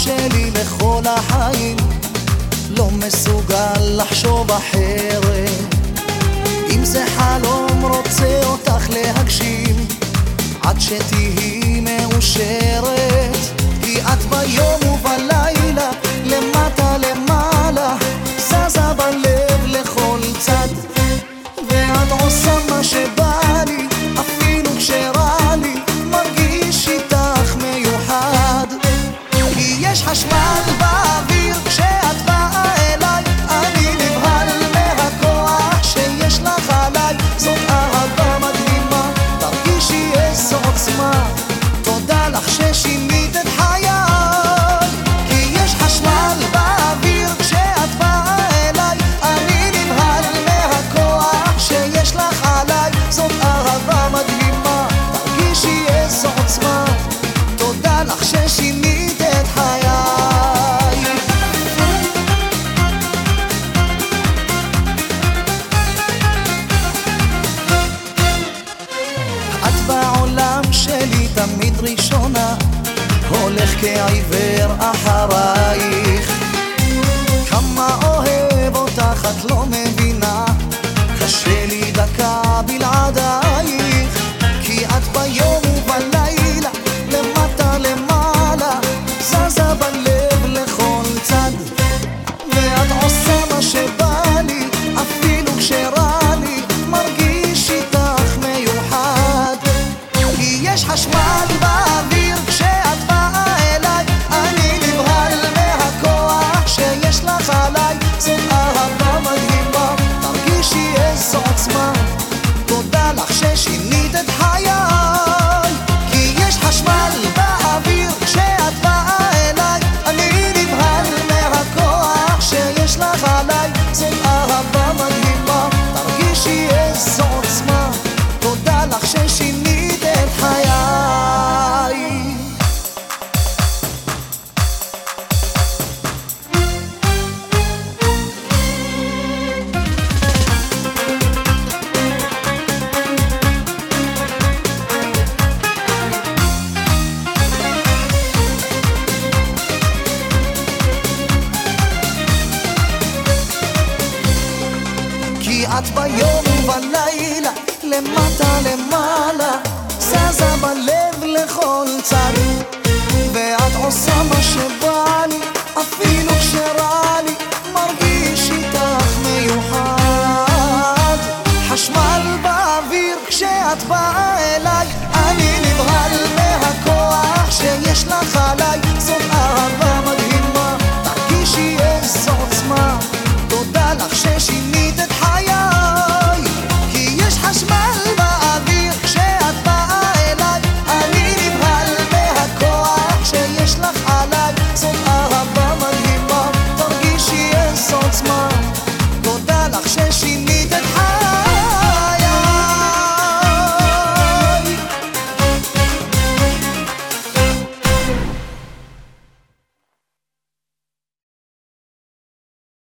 שלי לכל החיים, לא מסוגל לחשוב אחרת. אם זה חלום רוצה אותך להגשים, עד שתהי מאושרת. כי את ביום ובלילה, למטה למעלה, זזה בלב לכל צד, ואת עושה מה שבא לי, אפילו כשרע לי, מרגיש איתך מיוחד. כי יש חשמל באוויר כשאת באה אליי, אני נבהל מהכוח שיש לך עליי. זאת אהבה מדהימה, תרגישי איזו עוצמה, תודה לך ששינית את חיי. כי יש חשמל באוויר כשאת באה אליי, אני נבהל מהכוח שיש לך עליי. זאת אהבה מדהימה, תרגישי איזו עוצמה, תודה לך ששינית את חיי. את בעולם שלי תמיד ראשונה, הולך כעיוור אחרייך. כמה אוהב אותך את לא מבינה, קשה לי דקה בלעדייך. כי את ביום ובלילה, למטה למעלה, זזה בלב לכל צד, ואת עושה מה שבא לי, אפילו כשרע לי, מרגיש איתך מיוחד. כי יש חשמל באוויר כשאת באה אליי, אני נבהל מהכוח שיש לך עליי. זאת אהבה מדהימה, תרגישי איזו עוצמה, תודה לך ששינית את חיי. כי יש חשמל באוויר כשאת באה אליי, אני נבהל מהכוח שיש לך עליי. זאת אהבה מדהימה, תרגישי איזו עוצמה, תודה לך ששינית את חיי. כי את ביום ובלילה, למטה למעלה, זזה בלב לכל צד, ואת עושה מה שבא לי, אפילו כשרע לי, מרגיש איתך מיוחד. חשמל באוויר כשאת באה אליי, אני נבהל מהכוח שיש לך עליי.